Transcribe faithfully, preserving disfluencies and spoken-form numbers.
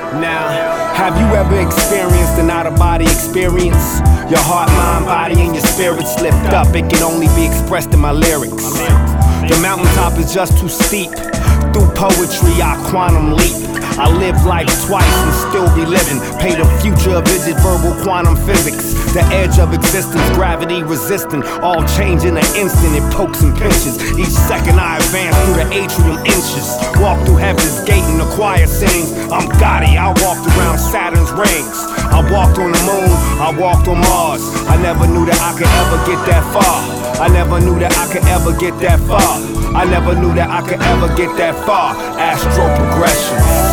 Now, have you ever experienced an out-of-body experience? Your heart, mind, body, and your spirit's lift up. It can only be expressed in my lyrics. The mountaintop is just too steep. Through poetry, I quantum leap. I live life twice and still be living. Paint a future of vivid verbal quantum physics. The edge of existence, gravity resistant. All change in an instant, it pokes and pinches. Each second I advance through the atrium inches. Walk through heaven's gate and the choir sings. I'm Gotti, I walked around Saturn's rings. I walked on the moon, I walked on Mars. I never knew that I could ever get that far. I never knew that I could ever get that far. I never knew that I could ever get that far. Astral progression.